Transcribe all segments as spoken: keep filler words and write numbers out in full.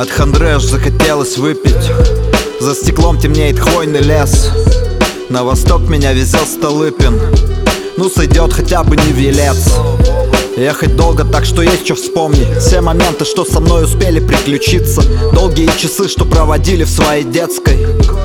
От хандры аж захотелось выпить. За стеклом темнеет хвойный лес. На восток меня везет Столыпин. Ну сойдет хотя бы не Велец. Ехать долго, так что есть что вспомнить. Все моменты, что со мной успели приключиться. Долгие часы, что проводили в своей детской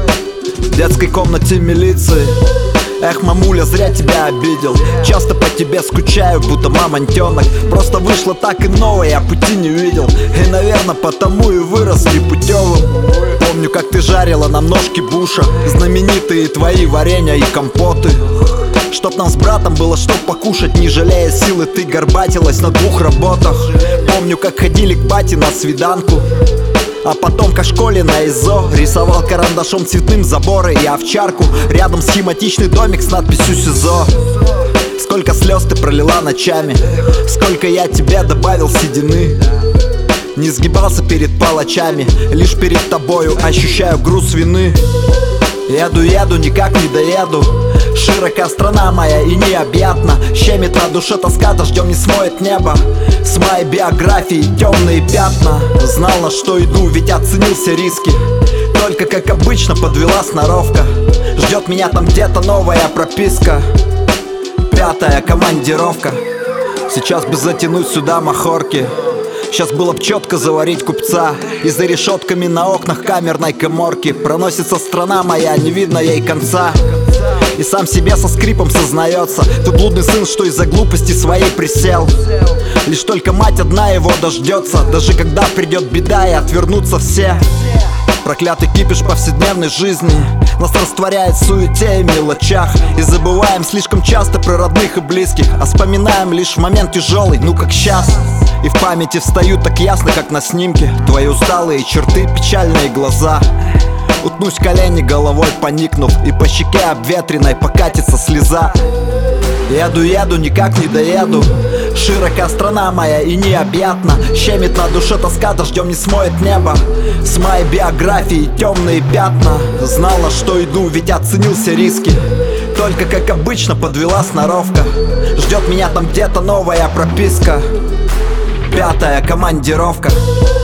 В детской комнате милиции. Эх, мамуля, зря тебя обидел. Часто по тебе скучаю, будто мамонтенок. Просто вышло так иного, я пути не видел. И, наверное, потому и вырос непутевым. Помню, как ты жарила нам ножки буша, знаменитые твои варенья и компоты. Чтоб нам с братом было что покушать, не жалея силы, ты горбатилась на двух работах. Помню, как ходили к бате на свиданку, а потом как в школе на ИЗО рисовал карандашом цветным заборы и овчарку. Рядом схематичный домик с надписью СИЗО. Сколько слез ты пролила ночами, сколько я тебе добавил седины. Не сгибался перед палачами, лишь перед тобою ощущаю груз вины. Еду, еду, никак не доеду. Широка страна моя и необъятна. Щемит на душе тоска, дождем не смоет небо. С моей биографией темные пятна. Знал, на что иду, ведь оценил все риски. Только, как обычно, подвела сноровка. Ждет меня там где-то новая прописка. Пятая командировка. Сейчас бы затянуть сюда махорки. Сейчас было б четко заварить купца. И за решетками на окнах камерной каморки проносится страна моя, не видно ей конца. И сам себе со скрипом сознается: ты блудный сын, что из-за глупости своей присел. Лишь только мать одна его дождется, даже когда придет беда и отвернутся все. Проклятый кипиш повседневной жизни нас растворяет в суете и мелочах. И забываем слишком часто про родных и близких, а вспоминаем лишь в момент тяжелый, ну как сейчас. И в памяти встают так ясно, как на снимке, твои усталые черты, печальные глаза. Утнусь в колени, головой поникнув, и по щеке обветренной покатится слеза. Еду, еду, никак не доеду. Широка страна моя и необъятна. Щемит на душе тоска, дождем не смоет небо. С моей биографией темные пятна. Знал, на что иду, ведь оценил все риски. Только, как обычно, подвела сноровка. Ждет меня там где-то новая прописка. Пятая командировка.